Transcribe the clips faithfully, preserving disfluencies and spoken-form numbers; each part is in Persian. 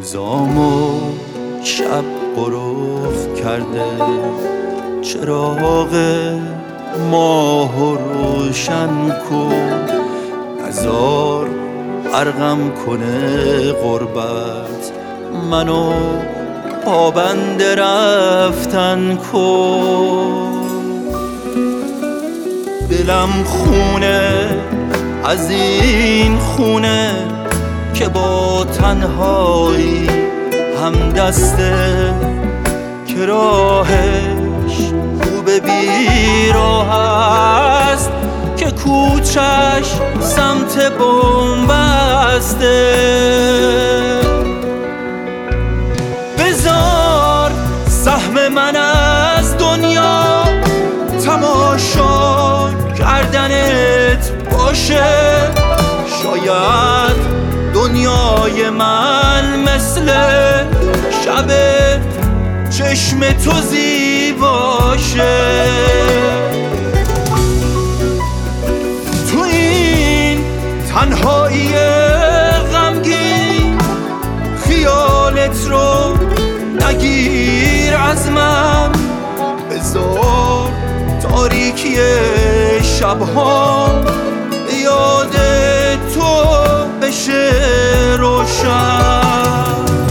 روزامو شب قرف کرده، چراغ ماهو روشن کن، نزار غرقم کنه غربت، منو پابند رفتن کن. دلم خونه از این خونه که با تنهایی هم دسته، که راهش خوب بیراه است، که کوچش سمت بنبسته. بذار سهم من از دنیا تماشا کردنت باشه، شاید دنیای من مثل شب چشم تو زیباشه. تو این تنهایی غمگین خیالت رو نگیر از من، بذار تاریکی شبها یاد تو بشه روشن.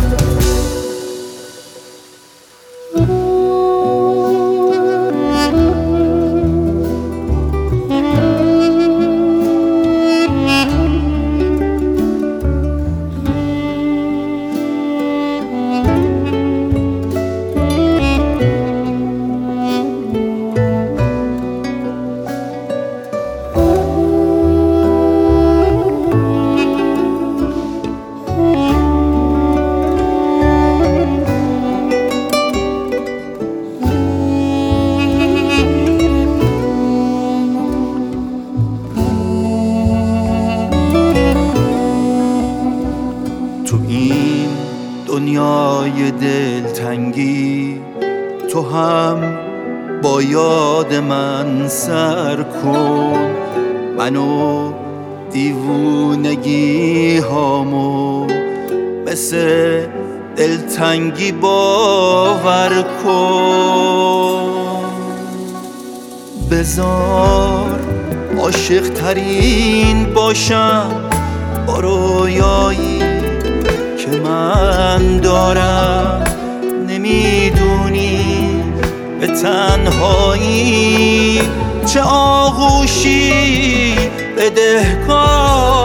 تو این دنیای دلتنگی تو هم با یاد من سر کن، منو دیوونگی هامو مثل دلتنگی باور کن. بذار عاشق ترین باشم با رویایی که من دارم، نمیدونی به تنهایی چه آغوشی بدهکار.